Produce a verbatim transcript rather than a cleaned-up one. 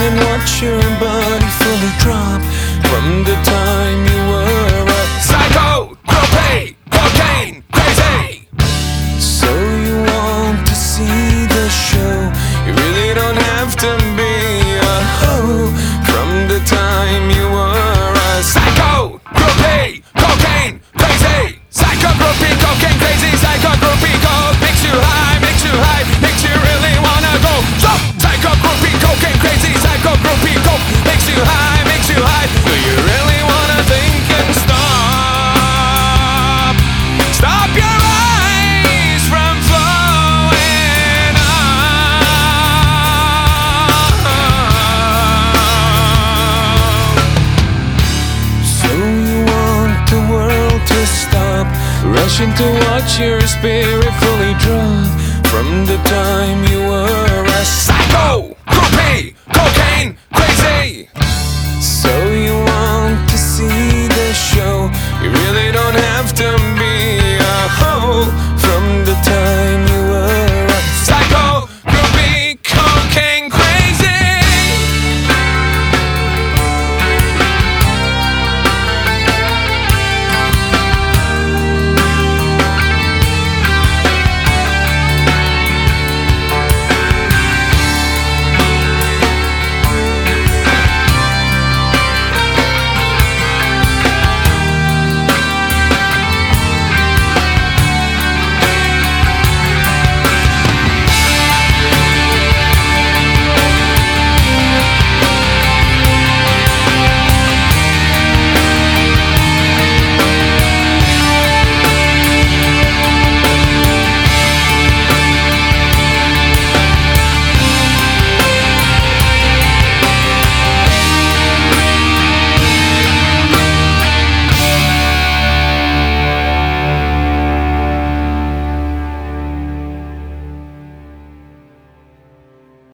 and watch your body fully drop from the time you were a psycho, groupie, cocaine, crazy. So you want to see the show? You really don't have to be a hoe. From the time you were a psycho, groupie, cocaine, crazy. Psycho, groupie, cocaine, crazy. Psycho, groupie, coke makes you high, makes you high, makes you really wanna go. So, psycho, groupie, cocaine, crazy. Psycho, groupie, coke makes you high, makes you high. Do you really wanna think and stop? Stop your eyes from flowing out. So you want the world to stop, rushing to watch your spirit